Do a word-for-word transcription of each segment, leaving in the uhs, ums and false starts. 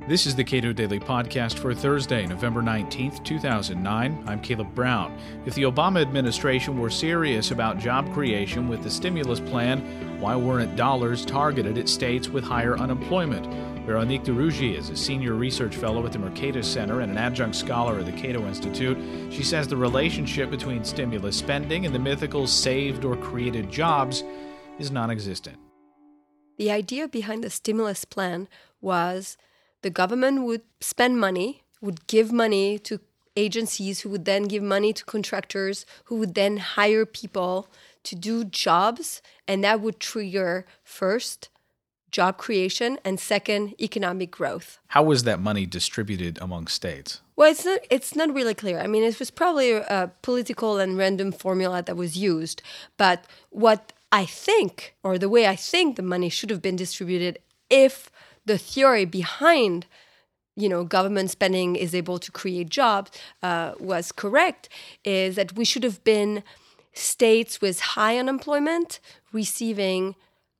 This is the Cato Daily Podcast for Thursday, November nineteenth, two thousand nine. I'm Caleb Brown. If the Obama administration were serious about job creation with the stimulus plan, why weren't dollars targeted at states with higher unemployment? Veronique de Rougy is a senior research fellow at the Mercatus Center and an adjunct scholar at the Cato Institute. She says the relationship between stimulus spending and the mythical saved or created jobs is non-existent. The idea behind the stimulus plan was the government would spend money, would give money to agencies who would then give money to contractors who would then hire people to do jobs, and that would trigger, first, job creation, and second, economic growth. How was that money distributed among states? Well, it's not, it's not really clear. I mean, it was probably a political and random formula that was used, but what I think, or the way I think the money should have been distributed if the theory behind, you know, government spending is able to create jobs uh, was correct, is that we should have been states with high unemployment receiving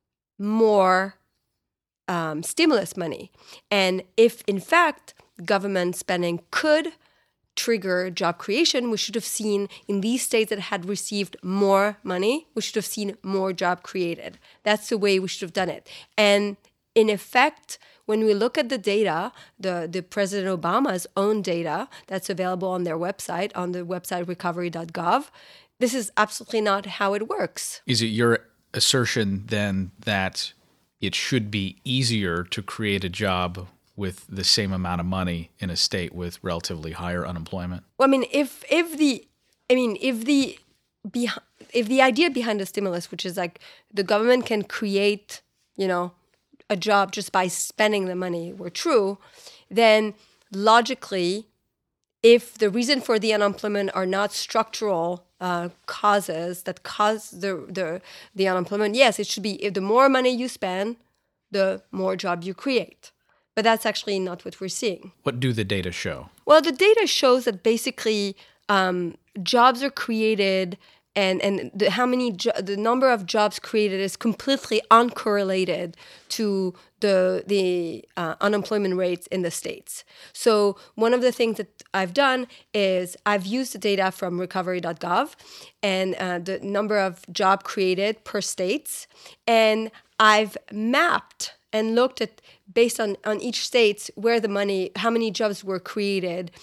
more um, stimulus money. And if, in fact, government spending could trigger job creation, we should have seen in these states that had received more money, we should have seen more job created. That's the way we should have done it. And in effect, when we look at the data, the, the President Obama's own data that's available on their website, on the website recovery dot gov, this is absolutely not how it works. Is it your assertion then that it should be easier to create a job with the same amount of money in a state with relatively higher unemployment? Well, I mean, if if the, I mean, if the, if the idea behind the stimulus, which is like the government can create, you know, a job just by spending the money were true, then logically, if the reason for the unemployment are not structural uh, causes that cause the, the the unemployment, yes, it should be if the more money you spend, the more job you create. But that's actually not what we're seeing. What do the data show? Well, the data shows that basically um, jobs are created and and the, how many jo- the number of jobs created is completely uncorrelated to the the uh, unemployment rates in the states. So one of the things that I've done is I've used the data from recovery dot gov and uh, the number of job created per states, and I've mapped and looked at based on, on each state where the money, how many jobs were created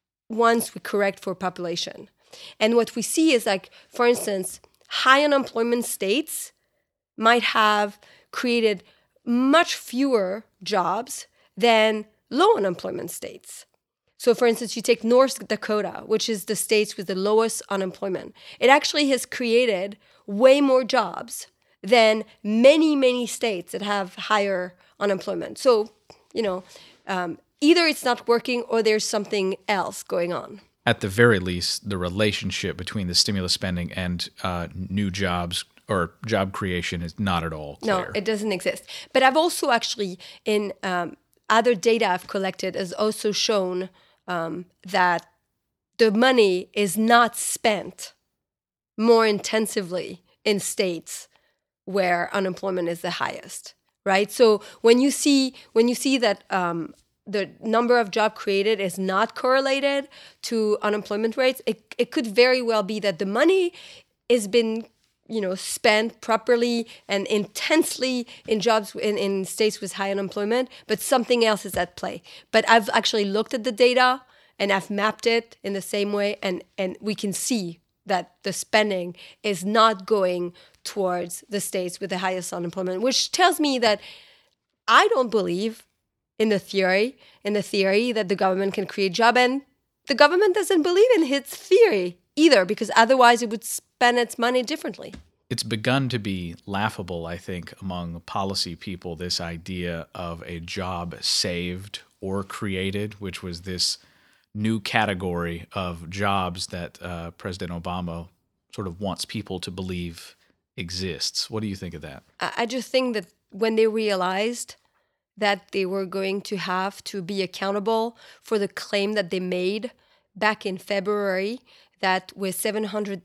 once we correct for population. And what we see is like, for instance, high unemployment states might have created much fewer jobs than low unemployment states. So for instance, you take North Dakota, which is the states with the lowest unemployment. It actually has created way more jobs than many, many states that have higher unemployment. So, you know, um, either it's not working or there's something else going on. At the very least, the relationship between the stimulus spending and uh, new jobs or job creation is not at all clear. No, it doesn't exist. But I've also actually, in um, other data I've collected, has also shown um, that the money is not spent more intensively in states where unemployment is the highest, right? So when you see when you see that um, the number of jobs created is not correlated to unemployment rates, it, it could very well be that the money has been, you know, spent properly and intensely in jobs in, in states with high unemployment, but something else is at play. But I've actually looked at the data and I've mapped it in the same way, and, and we can see that the spending is not going towards the states with the highest unemployment, which tells me that I don't believe in the theory, in the theory that the government can create jobs, and the government doesn't believe in its theory either, because otherwise it would spend its money differently. It's begun to be laughable, I think, among policy people, this idea of a job saved or created, which was this new category of jobs that uh, President Obama sort of wants people to believe exists. What do you think of that? I just think that when they realized that they were going to have to be accountable for the claim that they made back in February, that with seven hundred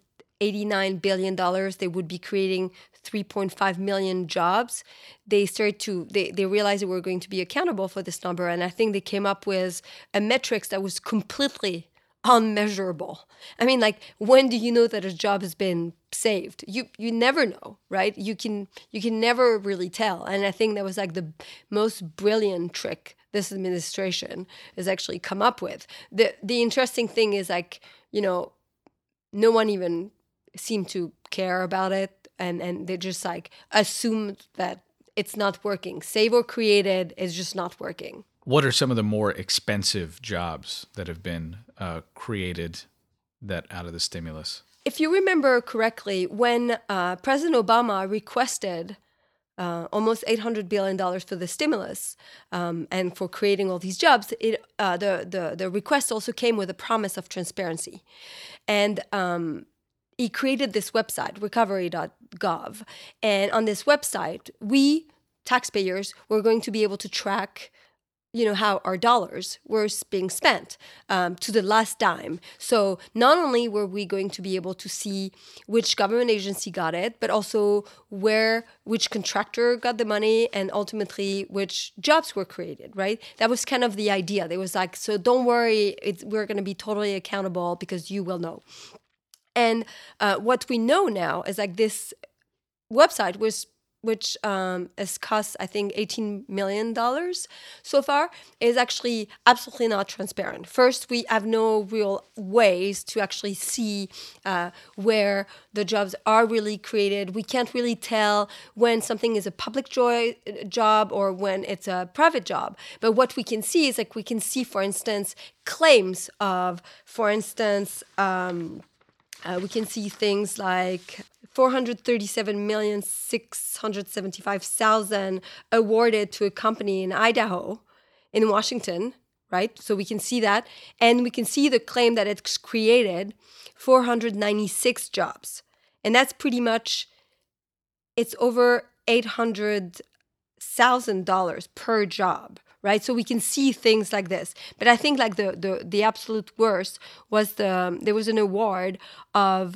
eighty-nine billion dollars, they would be creating three point five million jobs. They started to, they, they realized they were going to be accountable for this number. And I think they came up with a metrics that was completely unmeasurable. I mean, like, when do you know that a job has been saved? You you never know, right? You can you can never really tell. And I think that was like the most brilliant trick this administration has actually come up with. The the interesting thing is, like, you know, no one even seemed to care about it, and, and they just like assumed that it's not working. Save or created is just not working. What are some of the more expensive jobs that have been uh, created that out of the stimulus? If you remember correctly, when uh, President Obama requested uh, almost eight hundred billion dollars for the stimulus um, and for creating all these jobs, it, uh, the, the, the request also came with a promise of transparency. And um, he created this website, recovery dot gov. And on this website, we, taxpayers, were going to be able to track, you know, how our dollars were being spent um, to the last dime. So not only were we going to be able to see which government agency got it, but also where, which contractor got the money, and ultimately which jobs were created, right? That was kind of the idea. There was like, so don't worry, it's, we're going to be totally accountable because you will know. And uh, what we know now is like this website was which um, has cost, I think, eighteen million dollars so far, is actually absolutely not transparent. First, we have no real ways to actually see uh, where the jobs are really created. We can't really tell when something is a public joy, job or when it's a private job. But what we can see is, like, we can see, for instance, claims of, for instance, um, uh, we can see things like four hundred thirty-seven million six hundred seventy-five thousand awarded to a company in Idaho, in Washington, right? So we can see that. And we can see the claim that it's created four hundred ninety-six jobs. And that's pretty much, it's over eight hundred thousand dollars per job, right? So we can see things like this. But I think like the the, the absolute worst was the, there was an award of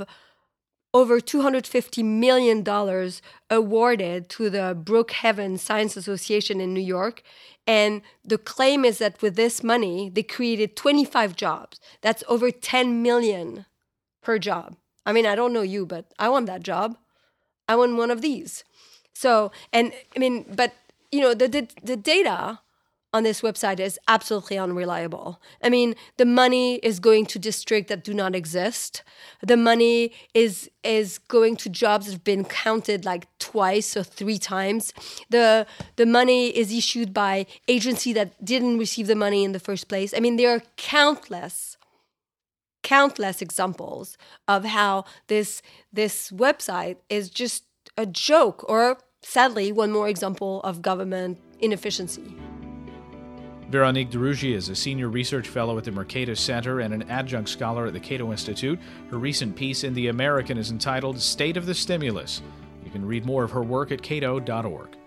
over two hundred fifty million dollars awarded to the Brookhaven Science Association in New York. And the claim is that with this money, they created twenty-five jobs. That's over ten million per job. I mean, I don't know you, but I want that job. I want one of these. So, and I mean, but, you know, the the, the data on this website is absolutely unreliable. I mean, the money is going to districts that do not exist. The money is is going to jobs that have been counted like twice or three times. The the money is issued by agency that didn't receive the money in the first place. I mean, there are countless, countless examples of how this this website is just a joke, or sadly, one more example of government inefficiency. Véronique Derougier is a senior research fellow at the Mercatus Center and an adjunct scholar at the Cato Institute. Her recent piece in The American is entitled State of the Stimulus. You can read more of her work at cato dot org.